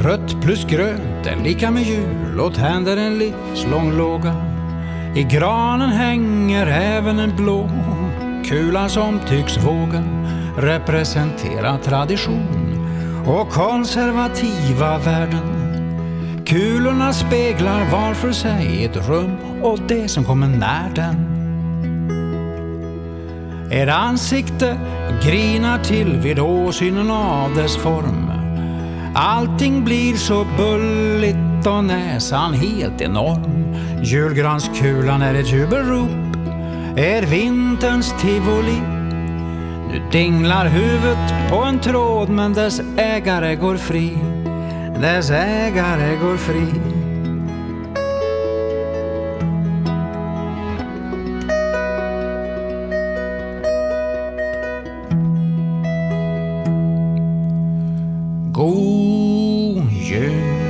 Rött plus grönt är lika med jul och tänder en livslång låga. I granen hänger även en blå kula som tycks våga representera tradition och konservativa värden. Kulorna speglar var för sig ett rum och det som kommer när den. Ert ansikte grinar till vid åsynen av dess form. Allting blir så bulligt och näsan helt enorm. Julgranskulan är ett jubelrop, är vinterns tivoli. Nu dinglar huvudet på en tråd men dess ägare går fri. Dess ägare går fri. God jul.